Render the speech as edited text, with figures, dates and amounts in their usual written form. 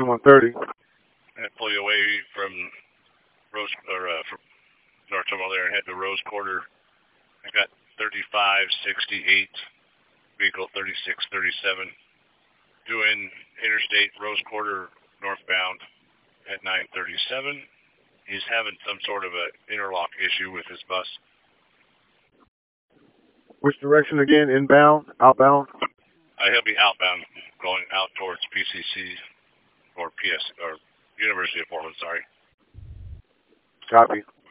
2130. And pull you away from from North Terminal there and head to Rose Quarter. I got 3568, vehicle 3637, doing Interstate Rose Quarter northbound at 937. He's having some sort of an interlock issue with his bus. Which direction again? Inbound? Outbound? He'll be outbound, going out towards PCC or University of Portland, sorry. Copy.